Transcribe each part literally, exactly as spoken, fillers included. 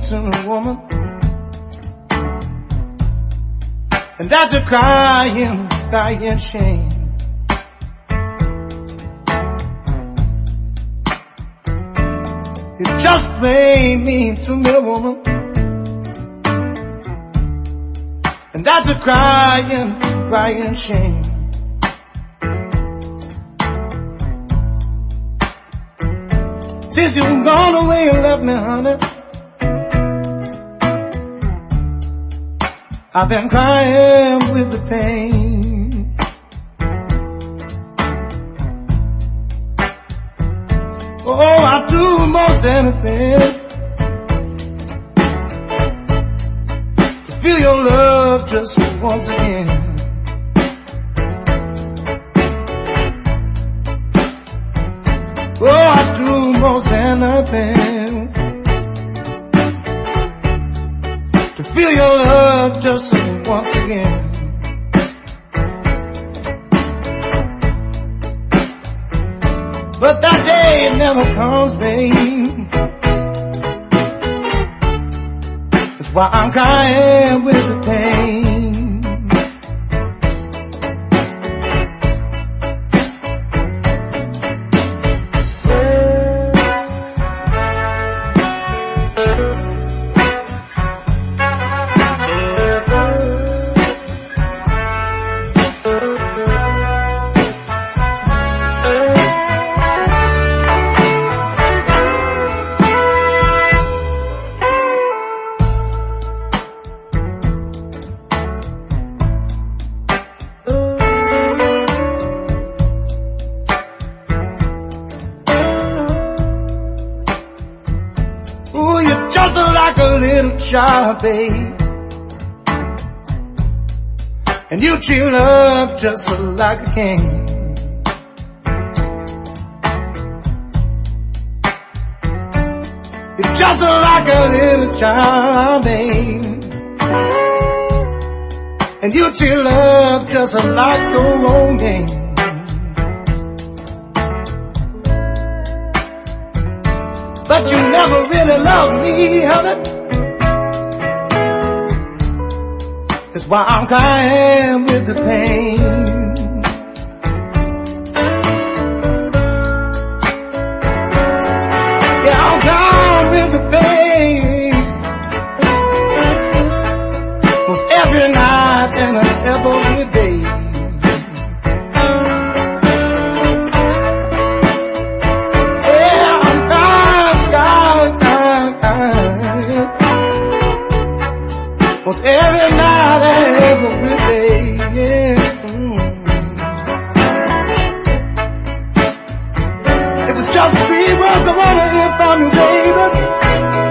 to a woman, and that's a crying, crying shame. You just made me to me a woman, and that's a crying, crying shame. Since you've gone away and left me, honey, I've been crying with the pain. Oh, I'd do most anything to feel your love just once again. Oh, I'd do most anything to feel your love just once again. But that day never comes, babe. That's why I'm crying with the pain. Just like a little child, babe, and you treat love just like a king. You're just like a little child, babe, and you treat love just like your own game. But you never really loved me, honey. That's why I'm crying with the pain. Yeah, I'm crying with the pain. 'Cause every night and every day was every night and every day, yeah. Mm. It was just three words I wanna hear from you,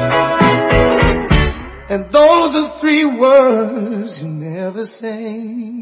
baby, and those are three words you never say.